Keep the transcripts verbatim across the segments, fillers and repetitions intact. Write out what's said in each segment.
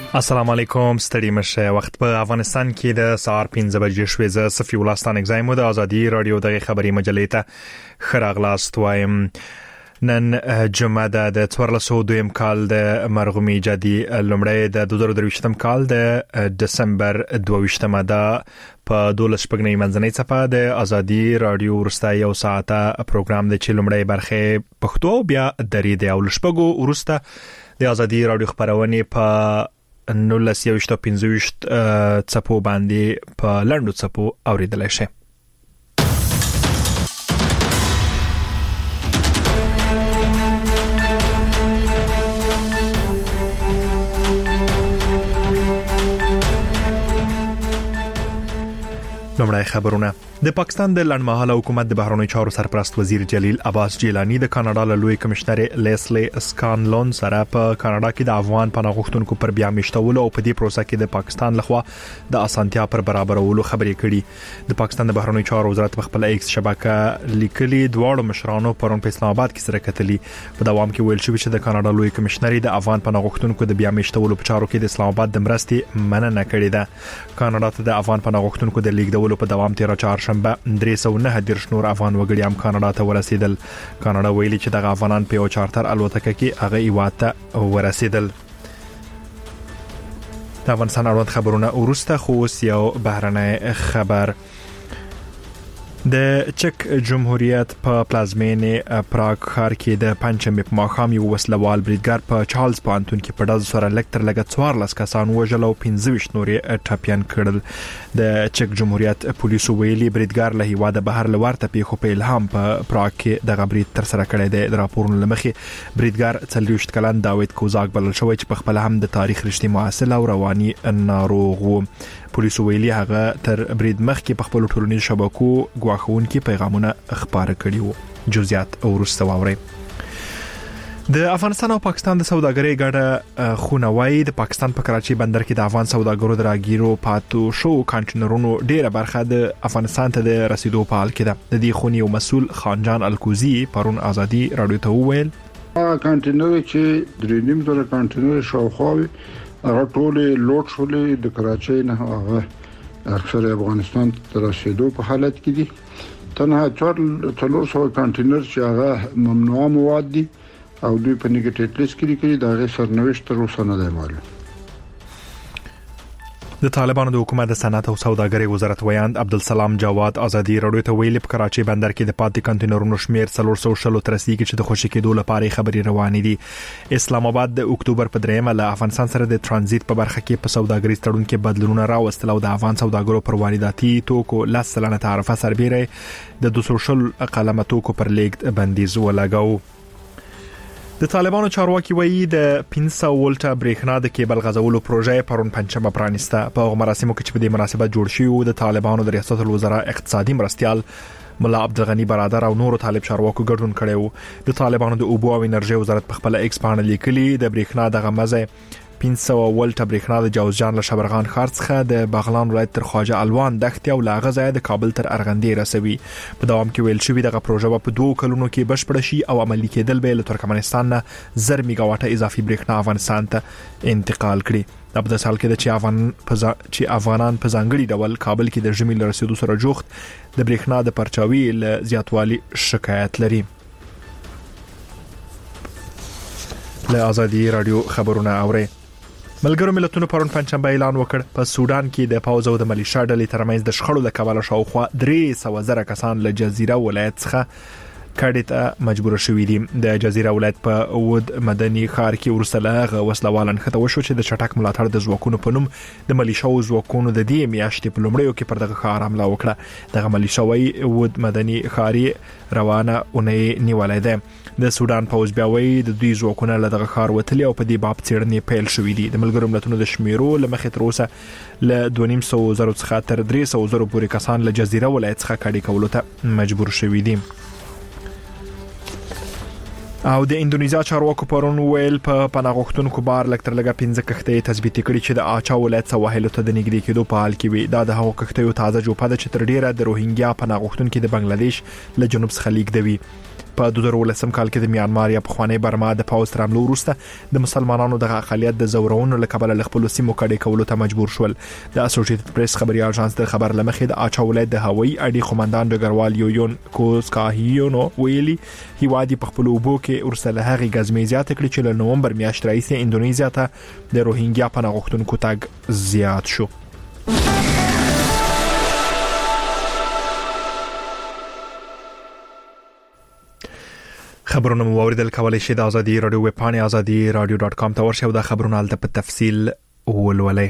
السلام علیکم ستړي مشه وخت په افغانستان کې د سهار پنځه بجې شوې ز صفي ولستان اگزایمو د ازادي رادیو د خبري مجلې ته خراغلاست وایم نن جمعه د څوارلسو دویم کال د مرغومي جدي لومړی د دوه زره درویشتم کال د دسمبر دوه ده په دولس شپږنۍ منځنۍ صفه د ازادي رادیو ورسته یو ساعته پروګرام د چې لومړی برخه پښتو بیا درې د اول شپږو ورسته د ازادي رادیو خبرونه په نولس یوشت پنځوشت څپو باندې په لندو څپو اوریدل شي. لومړی خبرونه د پاکستان د لړمحاله حکومت د بهرنیو چارو سرپرست وزیر جلیل عباس جیلانی د کاناډا له لوی کمشنر لیسلی اسکانلون سره په کاناډا کې د افغان پناه غوښتونکو پر بیا میشتولو او په دې پروسه کې د پاکستان لخوا د اسانتیا پر برابرولو خبرې کړي. د پاکستان د بهرنیو چارو وزارت په خپل ایکس شبکه لیکلي دواړو مشرانو پرون په اسلام آباد کې سره کتلي. په دوام کې ویل شوی چې د کاناډا لوی کمشنر د افغان پناه غوښتونکو د بیا میشتولو په چارو کې د اسلام آباد د مرستې مننه کړې ده. کاناډا ته د افغان پناه غوښتونکو د لیږدولو په دوام تیر چهارشنبه درې سوه نه دیرش نور افغان وګړي هم کاناډا ته ورسېدل. کاناډا ویلي چې دغه افغانان په یو چارتر الوتکه کې هغه ایواد ته ورسېدل. د افغانستان اړوند خبرونه ورسته خو یو بهرنی خبر د چک جمهوریت په پلازمینې پراګ ښار کې د پنځمې په ماښام یو وسلوال بریدګر په چارلز پوهنتون کې په ډز سره لکتر لګ څوارلس کسان وژل او پنځه ویشت نور ټپيان کړل. د چک جمهوریت پولیسو ویلي بریدګر له هیواده بهر لورته پیښو په الهام په پراګ کې د برید تر سره کړی دی. د راپورونو لمخې بریدګر څلوېښت کلن داوود کوزاک بلل شوی چې په خپل هم د تاریخ رښتې محصل او رواني ناروغ و. پولیسو ویلي هغه تر برید مخکې په خپل ټولنیزو شبکو غواخونکي پیغامونه خبره کړي وو. جزئیات ورسته واوري. د افغانستان او پاکستان د سوداګرۍ ګډه خونوي د پاکستان په کراچي بندر کې د افغان سوداګرو د راګیرو پاتو شو کانټینرونو ډیره برخه د افغانستان ته د رسیدو په حال کې ده. د دې خونې یو مسؤل خانجان الکوزي پرون ازادي رادیو ته وویل کانټینر چې درې نیم زره کانټینر شاوخوا هغه ټول لوټ شولې د کراچۍ نه هغه اکثر افغانستان ته رسیدو په حالت کې دي. تنها څلور سوه کانټینر چې هغه ممنوع مواد دي او دوی په نیګیټیو لیست کې لري دا غي سرنوشت تر اوسه نه دی معلوم. د طالبانو د حکومت د صنعت او سوداګرۍ وزارت ویاند عبدالسلام جواد ازادي رادیو ته ویلي په کراچي بندر کې د پاتې کانټینرونو شمیر څلور سوه شل تر رسیدي چې د خوشي کېدو لپاره خبري روانې دي. اسلام آباد د اکتوبر په دریمه له افغانستان سره د ترانزیت په برخه کې په سوداګرۍ تړون کې بدلونونه راوستل او د افغان سوداګرو پر وارداتي توکو لس سلنه تعرفه سربېره د دوه سوه شل قلمه توکو پر لیږد بندیز ولګاو. د طالبانو چارواکي وایي د پنځه سوه ولټه برېښنا د کیبل غځولو پروژه پرون پنځمه پرانیسته. په هغه مراسمو کې چې په دې مناسبت جوړ شوی د طالبانو د ریاست الوزرا اقتصادي مرستيال ملا عبدالغنی برادر او نورو طالب چارواکو ګډون کړي. د طالبانو د اوبو او انرژي وزارت په خپل ایکس باندې لیکلي د برېښنا د غمزه پنځه سوه ولټه برېښنا د جوزجان له شبرغان ښار څخه د بغلان ولایت تر خواجه الوان دښتې او لاغه ځای د کابل تر ارغندې رسوي. په دوام کې ویل شوی دغه پروژه په دوه کلونو کې بشپړ شي او عملي کېدل به له ترکمنستان نه زر میگا واټه اضافي برېښنا افغانستان ته انتقال کړي. دا په سال کې د چې افغان چې افغانان په ځانګړي ډول کابل کې د ژمي لرسېدو سره جوخت د برېښنا د پرچاوي له زیاتوالي شکایت لري. له ازادي رادیو خبرونه اوري. ملګرو ملتونو پرون پنځمبه اعلان وکړ په سودان کې د پاوز او د ملیشیا ډلې ترمنځ د شخړو د کبله شاوخوا درې سوه زره کسان له جزیره ولایت څخه کډې ته مجبور شوي دي. د جزیره ولایت په ود مدني ښار کې ورسله وسلوال انخته وشو چې د چټک ملاتړ د ځواکونو په نوم د ملیشیاو ځواکونو د دې میاشتې په لومړیو کې پر دغه ښار حمله وکړه. دغه ملیشیاوي ود مدني ښاري روانه اونۍ نیولې ده. د سودان پوز بیا وایي د دوی ځواکونه له دغه ښار وتلي او په دې باب څېړنې پیل شوې دي. د ملګرو ملتونو د شمیرو له مخې تر اوسه له دوه نیم سوه زرو څخه تر درې سوه زرو پورې کسان له جزیره ولایت څخه کډې کولو ته مجبور شوي دي. او د اندونیزیا چارواکو پرون ویل په پناه غوښتونکو بار لکتر لګه پنځه کښتۍ تثبیت کړي چې د آچا ولایت سواحل ته د نږدې کېدو په حال کې وي. دا د هغو کښتیو تازه جوپه ده چې تر ډیره د روهینګیا پناه غوښتونکو د بنگلاديش له جنوب څخه لیږدوي. په دوه زره ولسم کال کې د میانمار یا پخوانی برما د پاوز تر حملو وروسته د مسلمانانو د اقلیت د زورونو له کبله خپل سیمو کډې کولو ته مجبور شول. د اسوسییټډ پریس خبري اژانس د خبر لمخې د اچا ولایت د هوایي اډې قومندان ډګروال یویون کوسکاهیونو ویلي هیوادي په خپل وبو کې ورسله هغه غزمېزات کړي چې له نومبر میاشتې راهیسې اندونیزیا ته د روهینګیا پناه غوښتونکو تګ زیات شو. خبرونه مو اوریدل کولای شئ د ازادي رادیو ویب پاڼې ازادي رادیو ډاټ کام ته ورشئ او د خبرونو الته په تفصیل ولولئ.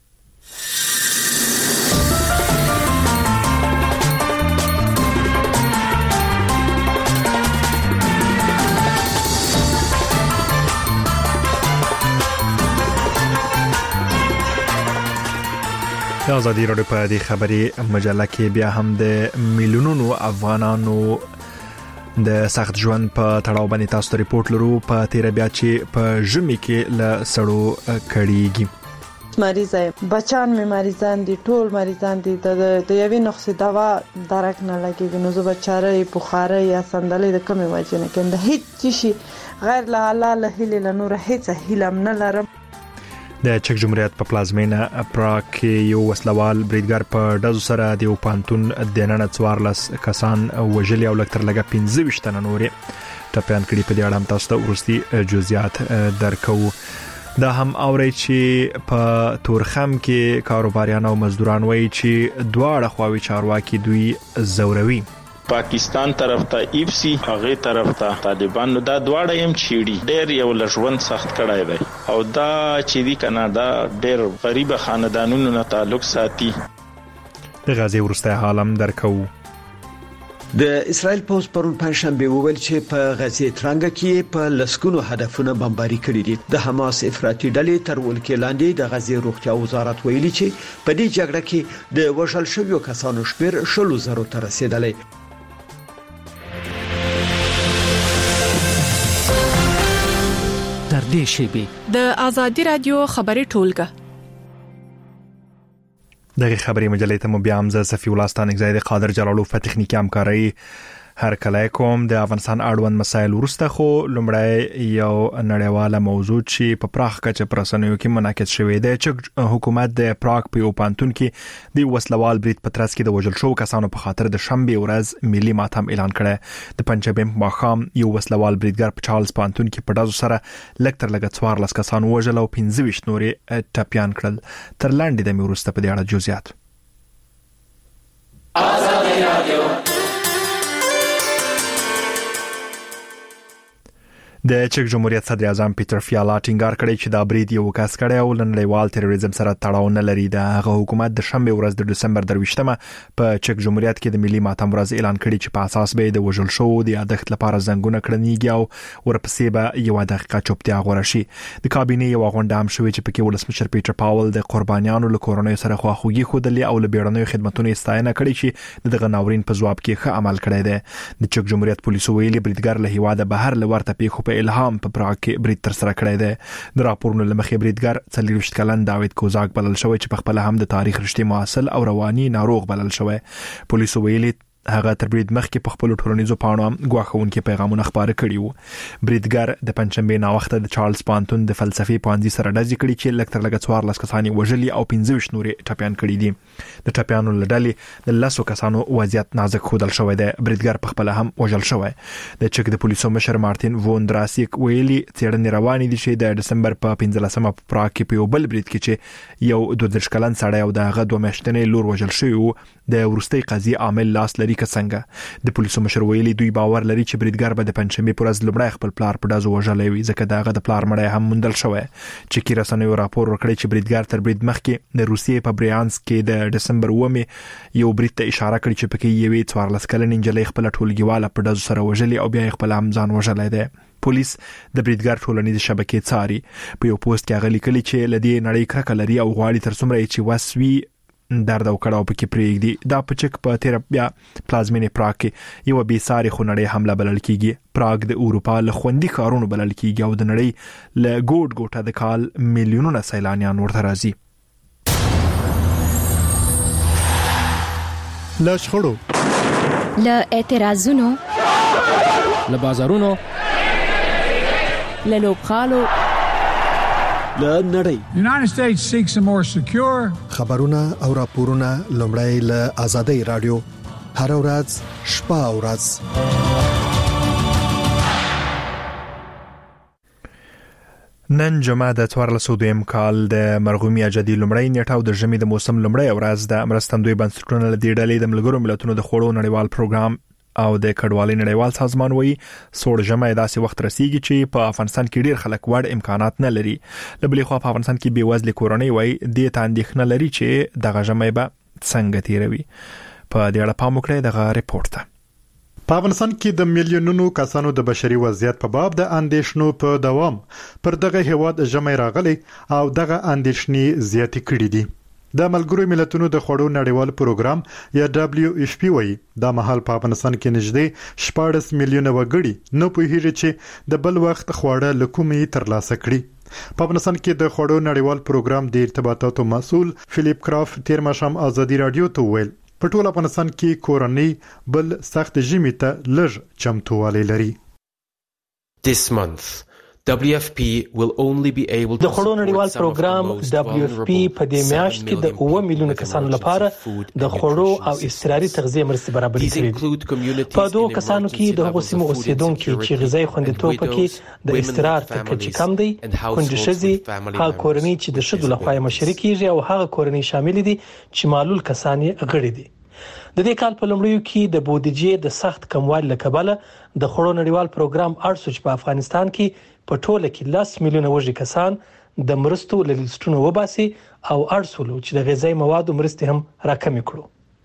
د ازادي رادیو په دې خبري مجله کې بیا هم د میلیونونو افغانانو د سخت ژوند په تړاو باندې تاسو ته ریپورت لرو په تیر بیا چې په ژمي کې ل سړو کړيږي. مریضه بچان مې مریضان دي ټول مریضان دي د یوې نقصې دوا درک نه لګي نو زه بچاره بخاره یا صندلې د کمې وجه نه کنده هیڅ شي غیر له الله له هیله له نور هیڅ هیله نه لرم. د چک جمهوریت په پلازمینه پراګ کې یو وسلوال بریدګر په دزو سره د یو پانتون د نن څوارلس کسان وژلي او لکتر لګه پنځه ویشت تنه نورې ټپيان کړي. په دې اړه هم تاسو ته ورستي جزئیات درکو. دا هم اوري چې په تورخم کې کاروباریان او مزدوران وایي چې دواړه خواوې چارواکي دوی زوروي. پاکستان طرف ته ایپسی هغه طرف ته طالبان نو دا دواړه هم چیړي ډېر یو لژوند سخت کړای دی او دا چې دی کنه دا ډېر غریب خاندانونو نه تعلق ساتي. د غزې ورسته حالم درکو. د اسرائیل پوز پرون پنځشنبه وویل چې په غزې ترنګ کې په لسګونو هدفونه بمباري کړي دي. د حماس افراطي ډلې تر ولکې لاندې د غزې روغتیا وزارت ویلي چې په دې جګړه کې د وژل شویو کسانو شمېر شلو زرو ته رسیدلی. در دې شیبي د ازادي رادیو خبري ټولګه دغه خبري مجلې ته مو بیا هم ز صفي ولستان اگزاید قادر جلالو په تخنیکی همکاري هر کله کوم د افغانستان اړوند مسایل ورسته خو لومړی یو نړیواله موضوع چې په پراخ کچه پرسنوي کې منعکس شوې ده چې حکومت د پراګ په پانتون کې د وسلوال برید په ترڅ کې د وژل شو کسانو په خاطر د شنبه ورځ ملي ماتم اعلان کړ. د پنځبه ماخام یو وسلوال بریدګر په چارلز پانتون کې په داسو سره لکتر لګ څوارلس کسان وژل او پنځه ویشت نورې ټپيان کړل. تر لاندې د میورسته په دې اړه جزئیات. ازادي رادیو د چک جمهوریت صدر اعظم پیټر فیالا ټینګار کړی چې دا برید یو کس کړی او نړیوال تروریزم سره تړاو نه لري. د هغه حکومت د شنبه ورځ د دسمبر درویشتمه په چک جمهوریت کې د ملي ماتم ورځ اعلان کړی چې په اساس به د وژل شو د یادښت لپاره زنګونه کړنیږي او ورپسې به یو دقیقه چوپتیا غوړه شي. د کابینې یو غونډه هم شوې چې پکې ولسمشر پیټر پاول د قربانیانو له کورونو سره خواخوږي خودلې او له بیړنیو خدماتو ستاینه کړې چې دغه ناورین په ځواب کې ښه عمل کړی دی. د چک جمهوریت پولیسو ویلي بریدګر له هیواده بهر لورته پیښو په الهام په پراګ کې برید تر سره کړی دی. د راپورونو لمخې بریدګر څلور ویشت کلن داوید کوزاک بلل شوی چې په خپل هم د تاریخ رښتې مواصل او رواني ناروغ بلل شوی. پولیسو ویلي هغه تر برید مخکې په خپل ټولنیزو پاڼو غواخونکي پیغامونه خبرې کړي وو. بریدګر د پنځمبه نا وخت د چارلز پانتون د فلسفي پوهنځي سره ډزې کړي چې لکتر لګ څوارلس کسان وژلي او پنځه ویشت نورې ټپيان کړي دي. د ټپيانو لړلې د لاسو کسانو وضعیت نازک خودل شوی دی. بریدګر په خپل هم وژل شوی. د چک د پولیسو مشر مارټین ووندراسیک ویلي تیرنې روانې دي چې د دسمبر په پنځلسمه په پراګ کې په یو بل برید کې چې یو دوه دیرش کلن سړی او دغه دوه میاشتنې لور وژل شوی وو د ورستۍ قضیه عامل لاس لري څنګه. د پولیسو مشر ویلي دوی باور لري چې بریدګر به د پنځمبه پر ورځ لومړی خپل پلار په دازو وژلې وي ځکه داغه د پلار مړی هم مندل شوی. چې کی رسنیو راپور ورکړی چې بریدګر تر برید مخکې د روسیې په بریانسک کې د دسمبر اوومه یو برید ته اشاره کړې چې پکې یوې څوارلس کلن انجلۍ خپل ټولګیواله په دازو سره وژلې او بیا خپل هم ځان وژلې ده. پولیس د بریدګر ټولنیز شبکې څاري. په یو پوسټ کې غلي کړي چې لدی نړۍ کرکه لري او غواړي تر څومره چې وسوي درد او کړهو پکې پریږدي. دا په چک په تیر بیا پلازمینه پراګ کې یو بي ساري خونړی حمله بلل کیږي. پراګ د اروپا له خوندي کارونو بلل کیږي او د نړۍ له ګوټ ګوټه د کال میلیونونو سیلانیان ورته راځي. لا شخړو لا اعتراضونو له بازارونو، له لوبغالو، له نړۍ. United States seeks a more secure خبرونه او راپورونه لومړی له آزادۍ رادیو هر ورځ شپه او ورځ. نن جمعه د څوارلسو دویم کال د مرغومي اجدي لومړی نیټه او د ژمي د موسم لومړی ورځ د مرستندوی بنسټونو له دې ډلې د ملګرو ملتونو د خوړو نړیوال پروګرام او د کډوالۍ نړیوال سازمان وایي سوړ ژمي داسې وخت رسیږي چې په افغانستان کې ډیر خلک وړ امکانات نه لري. لبلې خو په افغانستان کې بیوزلي کورنۍ وایي د تاندېخنه لري چې دغه ژمي به څنګه تیروي. په دې اړه پام وکړئ دغه ریپورت ته. په افغانستان کې د میلیونونو کسانو د بشري وضعیت په باب د اندېښنو په دوام پر دغه هیواد ژمي راغلي او دغه اندېښنې زیاتې کړې دي. د ملګرو ملتونو د خوړو نړیوال پروګرام یا دبليو ایف پی وایي د مهال په افغانستان کې نږدې شپږ میلیونه وګړي نه پوهیږي چې د بل وخت خواړه لکومي ترلاسه کړي. په افغانستان کې د خوړو نړیوال پروګرام د ارتباطاتو مسؤل فلیپ کرافت تیر ماښام ازادي رادیو ته وویل په ټول افغانستان کې کورنۍ بل سخت ژمي ته لږ چمتووالی لري. This month W F P will only be able to د خوړو نړیوال پروګرام W F P په دې میاشت کې د اوه میلیونه کسانو لپاره د خوړو او اضطراري تغذیه مرستې برابرې کړې. په دوه کسانو کې د هغو سیمو اوسیدونکو چې غذایی خوندیتوب پکې د اضطرار تر کچې کم دی، کونډې ښځې، هغه کورنۍ چې د ښځو لخوا مشري کیږي او هغه کورنۍ شامل دي چې معلول کسان یې غړي دي. د دې کال په لومړیو کې د بودیجې د سخت کموالي له کبله د خوړو نړیوال پروګرام اړ چې په افغانستان کې په ټوله کې لس میلیونه وږي کسان د مرستو له لیستونو وباسي او اړسولو چې د غذایی موادو مرستې هم راکمې کړو.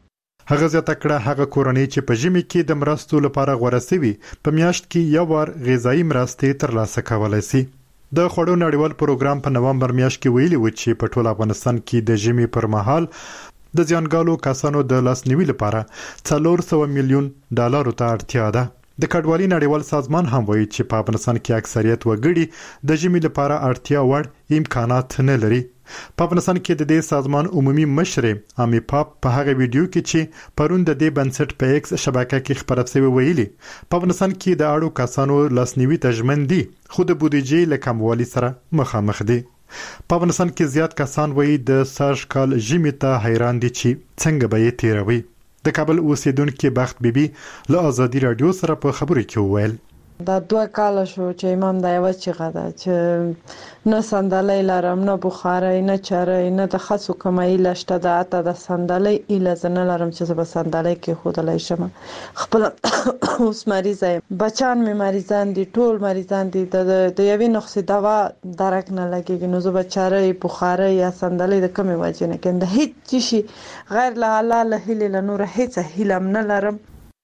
هغه زیاته کړه هغه کورنۍ چې په ژمي کې د مرستو لپاره غوړه سوي په میاشت کې یو وار غذایی مرستې ترلاسه کولای شي. د خوړو نړیوال پروګرام په نومبر میاشت کې ویلي و چې په ټول افغانستان کې د ژمي پر مهال د ځانګالو کسانو د لاسنیوي لپاره څلور سوه میلیون ډالرو ته اړتیا ده. د کډوالۍ نړیوال سازمان هم وایي چې په افغانستان کې اکثریت وګړي د ژمي لپاره اړتیا وړ امکانات نه لري. په افغانستان کې د دې سازمان عمومي مشر امي پاپ په هغه ویډیو کې چې پرون د دې بنسټ په ایکس شبکه کې خبرونه شوی ویلي په افغانستان کې د اړو کسانو لاسنیوي تضمین دي خو د بودیجې له کموالي سره مخامخ دي. په افغانستان کې زیات کسان وایي د سږ کال ژمي ته حیران دي چې څنګه به یې تیروي. د کابل اوسیدونکو بخت بیبي له آزادي رادیو سره په خبرو کې وویل دا دوه کال شو چې امام دا یو چیغه ده چې نه صندلۍ لرم، نه بخارۍ، نه چرۍ، نه د خاصو کمای لشته ده. اته د صندلۍ اله زنه لرم چې زه به صندلۍ کې خودلای شم. خپل اوس مریض یم، بچان مې مریضان دي، ټول مریضان دي. د یوې نقصې دوا درک نه لګیږي نو زه به چرۍ، بخارۍ یا صندلۍ د کمې وجې نه کېم. د هیڅ شي غیر له الله له هیلې له نور هیڅ هیله نه لرم.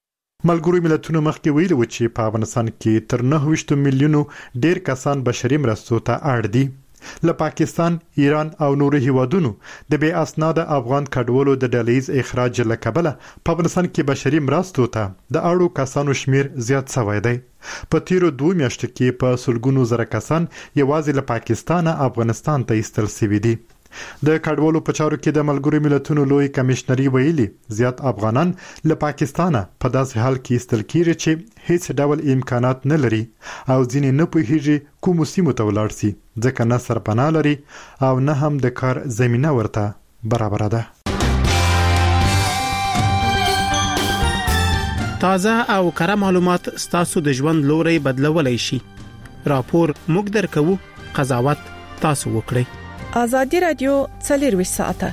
ملګرو ملتونو مخکې ویلي و چې په افغانستان کې تر نهه ویشت میلیونو ډیر کسان بشري مرستو ته اړ دي. له پاکستان، ایران او نورو هیوادونو د بې اسناده افغان کډوالو د ډلهیز اخراج له کبله په افغانستان کې بشري مرستو ته د اړو کسانو شمیر زیات شوی دی. په تیرو دوه میاشتو کې په سلګونو زره کسان یوازې له پاکستان افغانستان ته ایستل شوي دي. د کډوالو په چارو کې د ملګرو ملتونو لوی کمشنري ویلي زیات افغانان له پاکستانه په داسې حال کې ایستل کیږي چې هیڅ ډول امکانات نه لري او ځینې نه پوهیږي کوم سیمه ته ولاړ شي ځکه نه سرپناه لري او نه هم د کار زمينه ورته برابر ده. تازه او کره معلومات ستاسو د ژوند لوري بدلولای شي. راپور موږ درکو، قضاوت تاسو وکړئ. آزادی رادیو څلور ساعته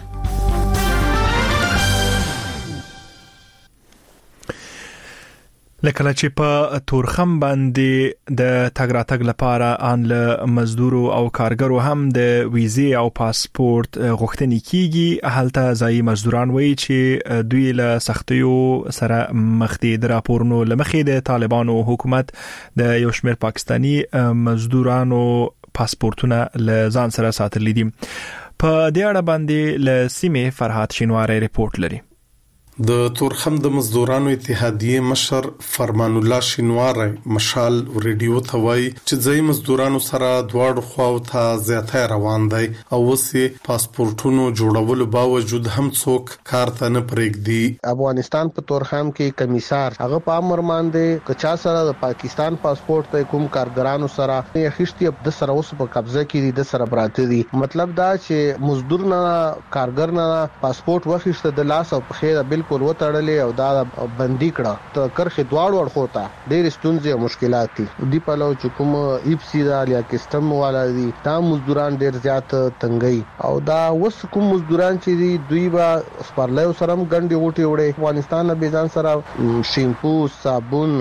لکه چې په تورخم باندې د تګ راتګ لپاره ان له مزدورو او کارګرو هم د ویزې او پاسپورت غوښتنې کیږي. هلته ځای مزدوران وایي چې دوی له سختیو سره مخ دي. د راپورونو لمخې د طالبانو حکومت د یو شمېر پاکستانی مزدورانو پاسپورتونه له ځان سره ساتلي دي. په دې اړه باندې له سیمه فرحات شینواری ریپورت لري. د تورخم د مزدورانو اتحادیه مشر فرمان الله شینواری مشال ریډیو ته وایي چې ځای مزدورانو سره دواړو خواو ته زیاته روان دی او وسې پاسپورتونو جوړولو باوجود هم څوک کار ته نه پرېږدي. افغانستان په تورخم کې کمیسار هغه په امر باندې کچا سره د پاکستان پاسپورت ته کوم کارګرانو سره یخشتي د سره اوس په قبضه کې دي د سره براته دي. مطلب دا چې مزدور نه کارګر نه پاسپورت وخښته د لاس او په خیره بالکل وتړلې او دا بندي کړه ته کرخه دواړو ورخو ته ډېر ستونزې او مشکلات دي. دی په لو چې کوم ایپسی دا یا کسٹم والا دي دا مزدوران ډېر زیات تنګي او دا وس کوم مزدوران چې دي دوی با سپارلای سره ګنډي وټي وړي. افغانستان نه بيزان سره شیمپو صابون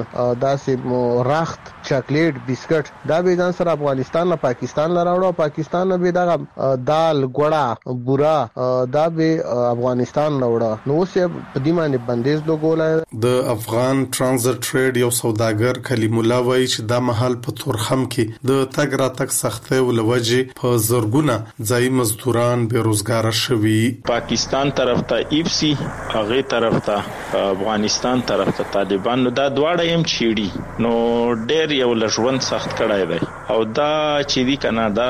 داسې راخت چاکلیټ بسکټ دا بيزان سره افغانستان نه پاکستان لراوړو پاکستان نه به دا دال ګوړه بورا دا به افغانستان لراوړو نو څه په دې باندې بندیز لګولای. د افغان ترانزیت ټریډ یو سوداګر کلیم الله وایي چې دا محل په تورخم کې د تګ راتګ سختۍ ولوجې په زرګونه ځای مزدوران بیروزګار شوي. پاکستان طرف ته ایپسی هغه طرف ته افغانستان طرف ته طالبان نو دا دواړه هم چیړي نو ډېر یو لژوند سخت کړای دی او دا چې دی کنه دا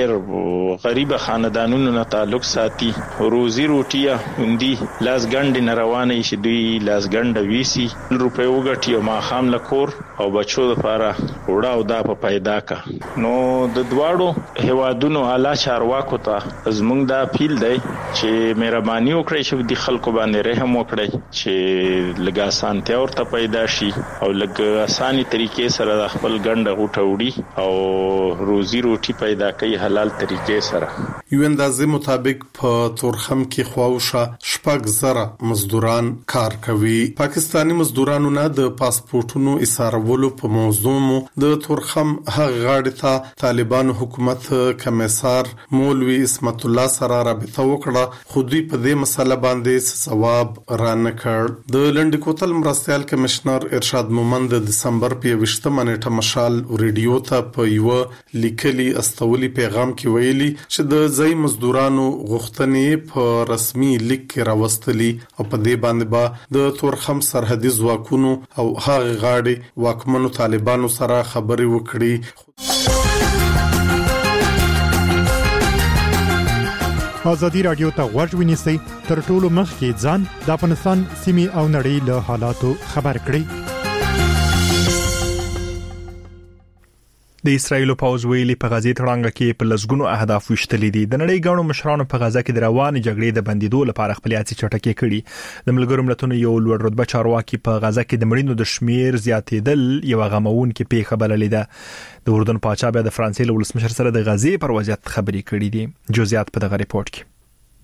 ډېر غریب خاندانونو نه تعلق ساتي. روزي روټیا هندي لاس ګنډ نه روانه شي دوی لاس ګنډ ویسي روپې وګټي او ما خام لکور او بچو لپاره وړا او دا په پیدا کا نو د دواړو هوادونو اعلی چارواکو ته زمونږ دا اپیل دی چې مهرباني وکړئ چې د خلکو باندې رحم وکړئ چې لږه اسانتیا ورته پیدا شي او لږه اساني طریقې سره د خپل ګنډ غوټه وړي او روزي روټي پیدا کوي حلال طریقې سره. یو اندازې مطابق په تورخم کې خواوشه شپږ زره مزدوران کار کوي. پاکستانی مزدورانو نه د پاسپورتونو ایثارولو په موضوع مو د تورخم هغه غاړې ته طالبانو حکومت کمیسار مولوی اسمت الله سره رابطه وکړه خو دوی په دې مسله باندې ځواب را نه کړ. د لنډ کوتل مرستيال کمشنر ارشاد مومند د دسمبر په یوشتمه نیټه مشال ریډیو ته په یو لیکلي استولي پیغام کې ویلي چې د ځای مزدورانو غوښتنې په رسمي لیک کې راوستلي او په دې باندې با د تورخم سرحدي ځواکونو او هغه غاړي واکمنو طالبانو سره خبري وکړي. ازادي رادیو ته غوږ ونیسئ تر ټولو مخکې ځان د افغانستان سیمې او نړۍ له حالاتو خبر کړئ. د اسرایل پوز ویلي په غزې تړانګه کې په لسګونو اهداف وشتلې دي. د نړۍ غاڼو مشرانو په غزا کې د روانې جګړې د بندیدو لپاره خپل هڅې چټکې کړي. د ملګرو ملتونو یو لوړ رتبه چارواکي په غزا کې د مړینو د شمیر زیاتېدل یو غموونکې پیښه بللې ده. د اردن پاچا بیا د فرانسې له ولسمشر سره د غزې پر وضعیت خبرې کړې دي. جزئیات په دغه ریپورت کې.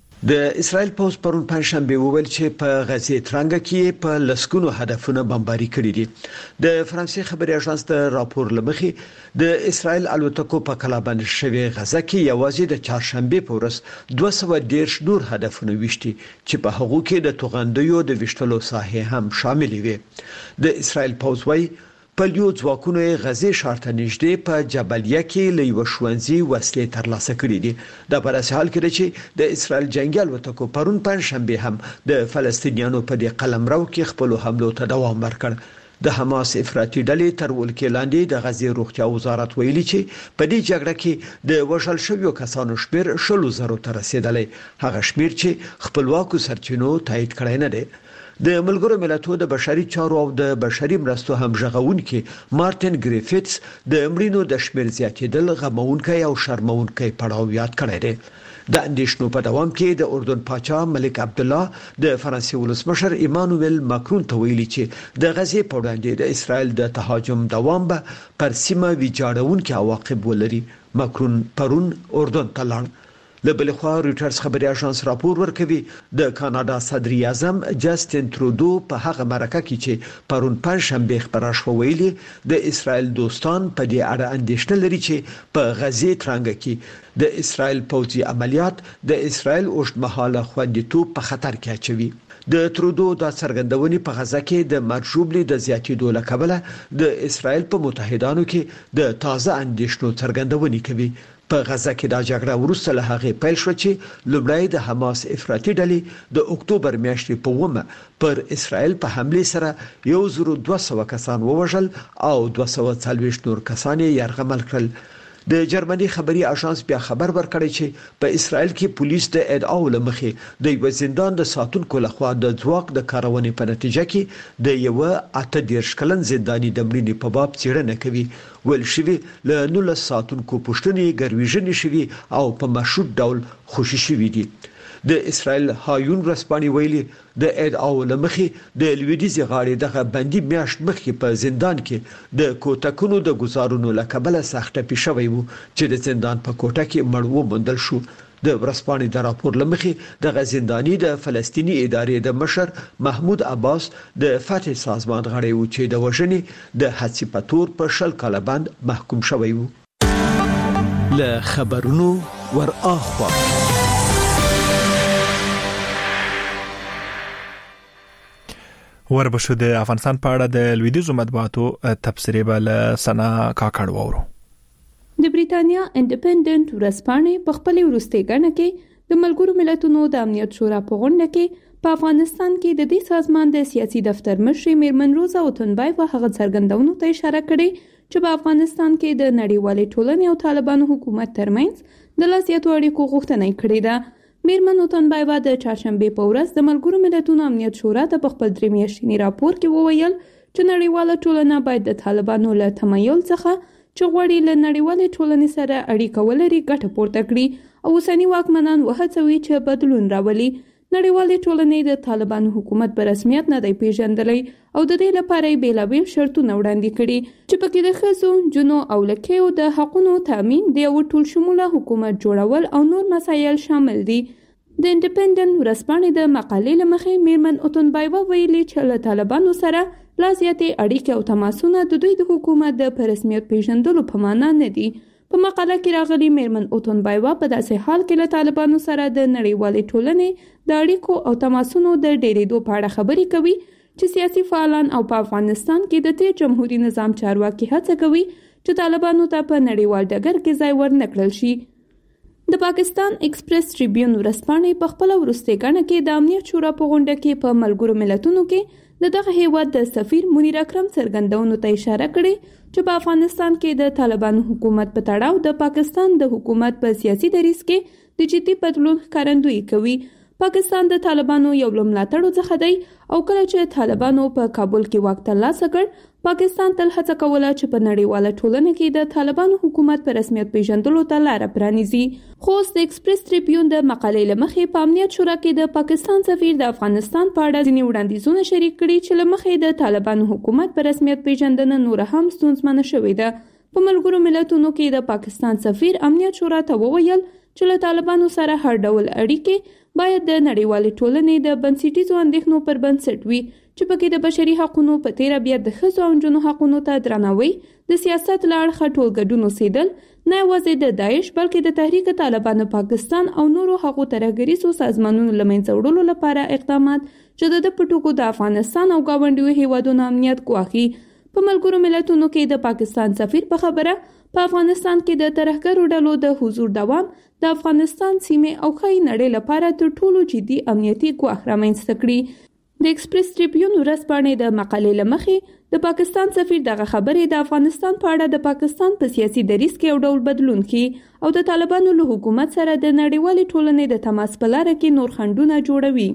د اسرائیل پوز پرون پنځشنبه وویل چې په غزې ترانګه کې په لسګونو هدفونه بمباري کړي دي. د فرانسې خبري اژانس د راپور لمخې د اسرائیل الوتکو په کلابند شوی غزا کې یوازې د چهارشنبه په ورځ دوه سوه ډیرش نور هدفونه وشتي چې په هغو کې د توغندیو د وشتلو ساحه هم شامل وي. د اسرائیل پوز وايي پلیو ځواکونو غزې شارته نږدې په جبلیه کې له یو شوونځي وسلې ترلاسه کړې دي. د پراسه حال کې چې د اسرائیل جنگي الوتکو پرون پنځشنبه هم د فلسطینیانو په دې قلمرو کې خپل حملو ته دوام ورکړ. د حماس افراطي ډلې تر ولکې لاندې د غزې روغتیا وزارت ویلي چې په دې جګړه کې د وژل شویو کسانو شمیر شلو زرو ته رسیدلی. هغه شمیر چې خپلواکو سرچینو تایید کړی نه دی. د ملګرو ملتونو د بشري چارو او د بشري مرستو همغږونکي مارټین ګریفټس د امرینو د شمیر زیاتېدل غمونکي او شرمونکي پړاو یاد کړی دی. د اندیشنو په دوام کې د اردن پاچا ملک عبد الله د فرانسې ولسمشر ایمانوئل ماکرون ته ویلي چې د غزې په وړاندې د اسرائیل د تهاجم دوام به پر سیمه ویجاړونکي عواقب ولري. ماکرون پرون اردن ته لاړ. له بل خوا رويټرز خبري اژانس راپور ورکوي د کاناډا صدر اعظم جاستین ترودو په هغه مرکه کې چې پرون پنځشنبه خبره شو ویلي د اسرائیل دوستان په دې اړه اندېښنه لري چې په غزې ترانګه کې د اسرائیل پوځي عملیات د اسرائیل اوږدمهاله خوندیتوب په خطر کې اچوي. د ترودو د څرګندونې په غزا کې د مرجوبلي د زیاتېدو لکبله د اسرائیل په متحدانو کې د تازه اندېښنو څرګندونې کوي. په غزه کې د جګړه وروسته له هغه پیل شو چې لومړی د حماس افراطي ډلې د اکتوبر میاشتې په اوومه پر اسرائیل په حمله سره یو زر دوه سوه کسان ووژل او دوه سوه څلوېښت نور کسان یې یرغمل کړل. د جرمني خبري اژانس بیا خبر ورکړی چې په اسرائیل کې پولیس د ادعاو لمخې د یو زندان د ساتونکو لخوا د ځواک د کارونې په نتیجه کې د یو اته دیرش کلن زنداني د مړینې په باب څېړنه کوي. ول شوی له نولس ساتونکو پوښتنې ګرویژنې شوی او په مشروط ډول خوشي شوی دي. د اسرائیل هایون رسپانی ویلي د ادعاو لمخې د لویدیزي غاړې دغه بندي میاشت مخکې په زندان کې د کوټکونو د گزارونو لکبله سخته پیښوي وو چې د زندان په کوټه کې مړ ومندل شو. د ورسپانې د راپور لمخې د زنداني د فلسطینی ادارې د مشر محمود عباس د فتح سازمان غړی و چې د وژنې د حادثې په تور په شل کاله باند محکوم شوی وو. له خبرونو ور اخوا وربشو د افغانستان په اړه د لویدیزو مطبوعاتو تبصرې بل سنا کاکړ وورو. د بریټانیا انډیپندنت ورځپاڼې په خپل وروستي غنه کې د ملګرو ملتونو د امنیت شورا په غونډه کې په افغانستان کې د دې سازمان د سیاسي دفتر مشر میرمن روزا اوتنبای په هغه څرګندونو ته اشاره کړې چې په افغانستان کې د نړیوالې ټولنې او طالبانو حکومت ترمنځ د لا زیاتو اړیکو غوښتنه کړې ده. میرمن اوتنبایوا د چهارشنبه په ورځ د ملګرو ملتونو امنیت شورا ته په خپل درې میاشتني راپور کې وویل چې نړیواله ټولنه باید د طالبانو له تمایل څخه چې غواړي له نړیوالې ټولنې سره اړیکه ولري ګټه پورته کړي او اوسني واکمنان وهڅوي چې بدلون راولي. نړیوالې ټولنې د طالبانو حکومت په رسمیت نه دی پیژندلی او د دې لپاره یې بیلابیل شرطونه وړاندې کړي چې پکې د ښځو، جنو او لکیو د حقونو تامین، د یو ټول شموله حکومت جوړول او نور مسایل شامل دي. د انډیپندنت ورځپاڼې د مقالې له مخې میرمن اوتنبایوا ویلي چې له طالبانو سره لا زیاتې اړیکې او تماسونه د دوی د حکومت د په رسمیت پیژندلو په معنا نه دي. په مقاله کې راغلي میرمن اوتنبایوا په داسې حال کې له طالبانو سره د نړیوالې ټولنې د اړیکو او تماسونو د ډېرېدو په اړه خبرې کوي چې سیاسي فعالان او په افغانستان کې د تیر جمهوریت نظام چارواکي هڅه کوي چې طالبانو ته په نړیوال ډګر کې ځای ورنکړل شي. د پاکستان ایکسپریس ټریبیون ورځپاڼې په خپل وروستي غنه کې د امنیت شورا په غونډه کې په ملګرو ملتونو کې د دغه هیواد د سفیر منیر اکرم څرګندونو ته اشاره کړې چې په افغانستان کې د طالبانو حکومت په تړاو د پاکستان د حکومت په سیاسي دریځ کې د جدي بدلون ښکارندویي کوي. پاکستان د طالبانو یو له ملاتړو څخه دی او کله چې طالبانو په کابل کې واک ترلاسه کړ، پاکستان تل هڅه کوله چې په نړیواله ټولنه کې د طالبانو حکومت په رسمیت پیژندلو ته لار پرانیزي. خو د ایکسپریس ټریبیون د مقالې له مخې په امنیت شورا کې د پاکستان سفیر د افغانستان په اړه ځینې وړاندیزونه شریک کړي چې له مخې د طالبانو حکومت په رسمیت پیژندنه نور هم ستونزمنه شوې ده. په ملګرو ملتونو کې د پاکستان سفیر امنیت شورا ته وویل چې له طالبانو سره هر ډول اړیکې باید د نړیوالې ټولنې د بنسټیزو اندېښنو پر بنسټ وي چې پکې د بشري حقوقو په تیره بیا د ښځو او نجونو حقوقو ته درناوی، د سیاست له اړخه ټول ګډون اوسېدل، نه یوازې د داعش بلکې د تحریک طالبان پاکستان او نورو هغو ترهګریزو سازمانونو له منځه وړلو لپاره اقدامات چې د پټوکو د افغانستان او ګاونډیو هیوادونو امنیت ګواښي. په ملګرو ملتونو کې د پاکستان سفیر په خبره په افغانستان کې د ترهګرو ډلو د حضور دوام د افغانستان سیمې او ښایي نړۍ لپاره تر ټولو جدي امنیتي ګواښ رامنځته کړي. د ایکسپریس ټریبیون ورځپاڼې د مقالې له مخې د پاکستان سفیر دغه خبرې د افغانستان په اړه د پاکستان په سیاسي دریځ کې یو ډول بدلون ښيي او د طالبانو له حکومت سره د نړیوالې ټولنې د تماس په لاره کې نور خنډونه جوړوي.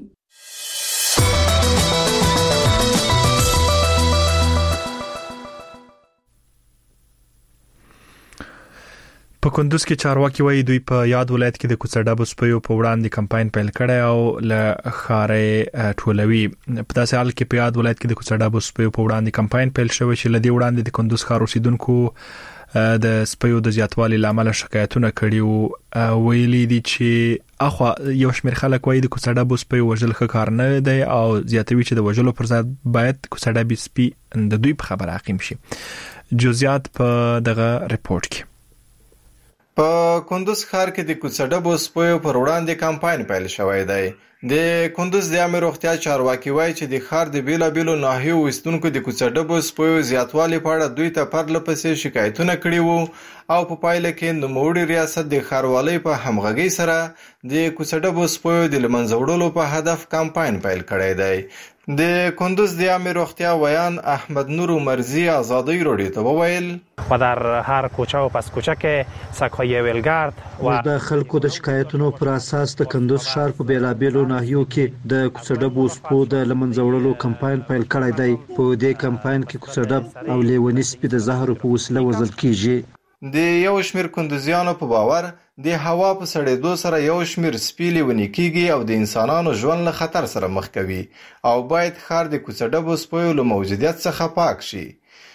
په کندوز کې چارواکي وایي دوی په یاد ولایت کې د کوڅډابو سپیو په وړاندې کمپاین پیل کړی او له خارې ټولوي. په داسې حال کې په یاد ولایت کې د کوڅډابو سپیو په وړاندې کمپاین پیل شوی چې لدی وړاندې د کندوز ښار اوسیدونکو د سپیو د زیاتوالي لامل شکایتونه کړي او ویلي دي چې اخو یو شمېر خلک وایي د کوڅډابو سپیو وژل ښه کار نه دی او زیاتوي چې د وژلو پر ځای باید کوڅډابي سپي د دوی په خبره حاکم شي. جزئیات په دغه ریپورت کې. په کندوز ښار کې د کوڅډبو سپیو پر وړاندې کمپاین پیل شوی دی. د کندوز د عامه روغتیا چارواکي وایي چې د ښار د بیلابیلو ناحیو اوسیدونکو د کوڅډبو سپیو زیاتوالي په اړه دوی ته پرله پسې شکایتونه کړي وو او په پایله کې نوموړي ریاست د ښاروالۍ په همغږۍ سره د کوڅډبو سپیو د له منځه وړلو په هدف کمپاین پیل کړی دی. د کندوز د عامه روغتیا ویان احمد نور مرزی آزادی رادیو ته وویل و در هر کوچه و پس کوچه کې سگ‌های ولگرد و د خلکو د شکایتونو پر اساس د کندوز ښار په بیلابیلو ناحیو کې د کوڅډبو سپو د لمنځه وړلو کمپاین پیل کړی دی. په دې کمپاین کې کوڅډب او لیونی سپي د زهرو په وسیله وژل کیږي. د یو شمیر کندوزیانو په باور د هوا په سړېدو سره یو شمیر سپي لیونی کیږي او د انسانانو ژوند له خطر سره مخ کوي او باید ښار د کوڅډبو سپیو له موجودیت څخه پاک شي.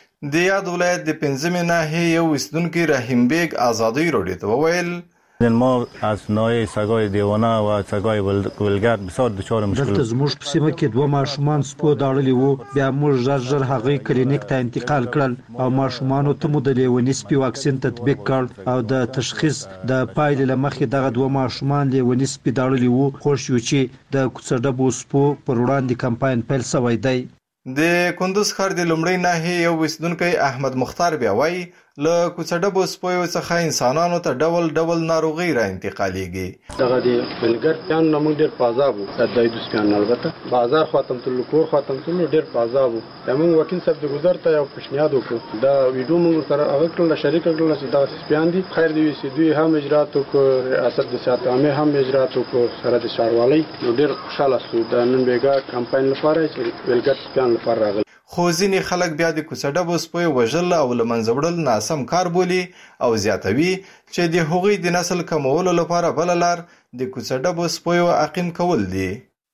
د یاد ولایت د پنځمې ناحیې یو اوسیدونکي رحیم بیگ آزادی رادیو ته وویل ما از نوعی سگای دیوانه و سگای ولگرد بسیار دچار مشکل. دلته زموږ په سیمه کې دوه ماشومان سپو داړلي وو. بیا موږ ژر ژر هغوی کلینیک ته انتقال کړل او ماشومانو ته مو د لیوني سپي واکسین تطبیق کړ او د تشخیص د پایلې له مخې دغه دوه ماشومان لیوني سپي داړلي وو. خوښ یو چې د کوڅډبو سپو پر وړاندې کمپاین پیل شوی دی. د کندوز ښار د لومړۍ ناحیې یو اوسیدونکی احمد مختار بیا وایي له کوڅډبو سپیو څخه انسانانو ته ډول ډول ناروغي را انتقالیږي. دغه د ولګر پیان نمو ډیر پازاب وو. د دایدوس پیان البته بازار خاتم تل کور خاتم تل ډیر پازاب وو. موږ وکیل صاحب د گذر ته یو پښنیاد وکړو. دا ویډیو موږ سره هغه کړل شریک کړل چې دا سپیان دي خیر دی وسی دوی هم اجرات وکړو. ریاست د صحت عامه هم اجرات وکړو سره د شاروالۍ نو ډیر خوشاله شو. د نن بیګا کمپاین لپاره چې ولګر پیان لپاره راغلی. خو ځینې خلک بیا د کوڅډبو سپیو وژل او له منځه وړل ناسم کار بولي او زیاتوي چې د هغوی د نسل کمولو لپاره بله لار د کوڅډبو سپیو عقیم کول دي.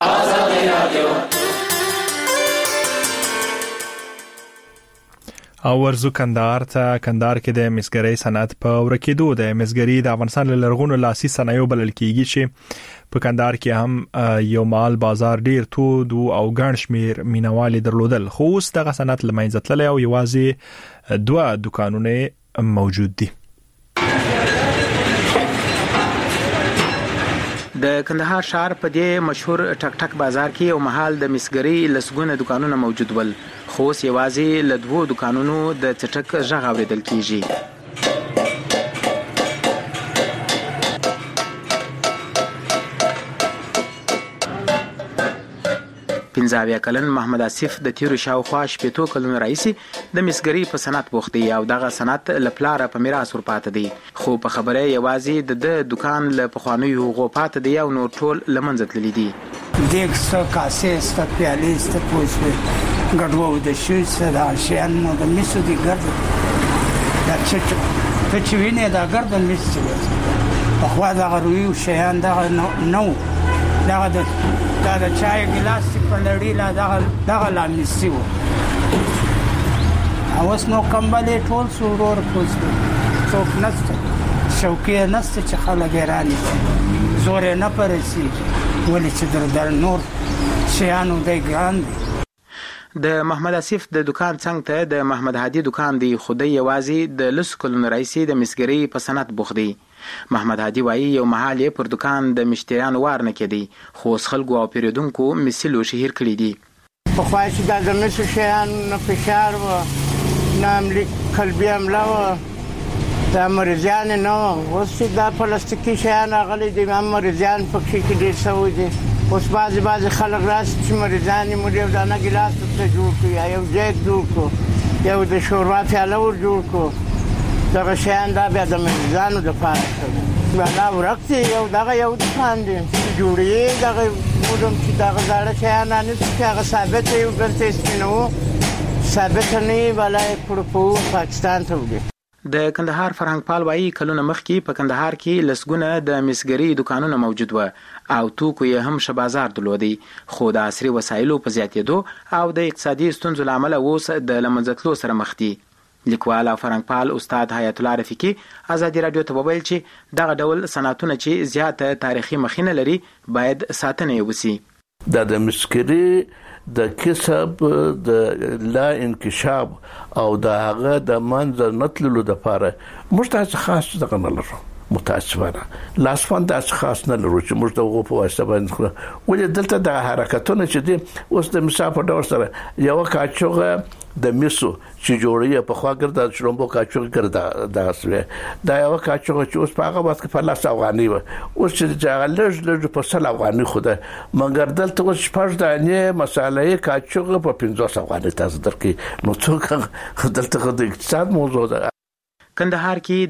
او ورزو کندهار ته. کندهار کې د مسګرۍ صنعت په ورکېدو د مسګرۍ د افغانستان له لرغونو لاسي صنایعو بلل کېږي چې په کندهار کې هم یو مال بازار ډیر تود او ګڼ شمیر مینوالي درلودل. خو اوس دغه صنعت له منځه تللی او یوازې دوه دکانونه موجود دي. د کندهار ښار په دې مشهور ټک ټک بازار کې یو محل د مسګرۍ لسګونه دکانونه موجود ول. خو اوس یوازې له دوو دکانونو د څټک غږ اورېدل کیږي. پنځه اویا کلن محمد آصف د تیرو شاوخوا شپېتو کلونو راهیسې د مسګرۍ په صنعت بوخت دی او دغه صنعت له پلاره په میراث ورپاتې دی. خو په خبره یوازې د د دکان له پخوانیو هغو پاتې دی او نور ټول له منځه تللي دي. دیګ سته، کاسې سته، پیالې سته، پوه شوې ګډوډ د شوي څه دا شیان نو د مسو دي ګرد دا چې ته چې وینې دا ګرد د مس چې پخوا دغه رویو شیان دغه نه و. دغه د دا د چای ګلاس په لړۍ لا دغه دغه لا مسي و. اوس نو کمبلې ټول سورور پوسټ څوک نشته، شوکې نشته چې خلک یې رانیسي. زور یې نه پرېږدي ولې چې در نور شیانو دی ګران دي. د محمد آصف د دکان څنګ ته د محمد هادي دکان دی. خو دی یوازې د لسو کلونو راهیسې د مسګرۍ په صنعت بوخت دی. محمد هادي وایي یو مهال یې پر دکان د مشتریانو وار نه کېدی خو اوس خلکو او پیرودونکو مسیل شهیر کړي دي. پخوا چې دا د مسو شیان نه فشار و نه امریک قلبي حمله و دا مریضیان نه و. اوس چې دا پلاستیکي شیان راغلي دي هم مریضیان پکې کې ډېر شوي دي. اوس بعضې بعضې خلک راشي چې مریضان یې موږ یو دانه ګیلاس ورته جوړ کړو یا یو جیک جوړ کړو یو د شوروا پیاله ور جوړ کړو. دغه شیان دا بیا د مریضانو دپاره کوي. دا ورک دی یو دغه یو دکان دی چې جوړوي دغه بولم چې دغه زاړه شیان رانیسي چې هغه ثابت یو بل ته سپینوو ثابت نه وي بله یې پړپوو پاکستان ته وړي. د کندهار فرهنګ پال وایي کلونه مخکې په کندهار کې لسګونه د مسګرۍ دکانونه موجود و او توکو یې هم ښه بازار درلودی. خو د عصري وسایلو په زیاتېدو او د اقتصادي ستونزو له امله اوس د له منځه تلو سره مخ دي. لیکوال او فرهنګ پال استاد حیات الله رفیقي ازادي رادیو ته وویل چې دغه ډول صنعتونه چې زیاته تاریخي مخینه لري باید ساتنه یې وسي. د د مسګرۍ د کسب د لا انکشاف او د هغه د منځ نتللو لپاره موږ تاسو خاص څنګه نه لرو. متاسفانه لاسفان د اشخاص نه لرو چې موږ دغه په واسطه باندې ولې دلته د حرکتونه چې دي اوس د مثال په ډول سره یو کاچوغه د میسو چې جوړیه په خوا ګرځا شرومبو کاچوغه ګرځا د اسوي دا یو کاچوغه چې اوس په هغه وخت کې په لاس افغاني و اوس چې جاغلج لږ په سل افغاني خوده مګر دلته اوس شپږ دانې مسالې کاچوغه په پنځوس افغاني تاسو درکې نو څوک دلته د اقتصاد موضوع ده. کندهار کې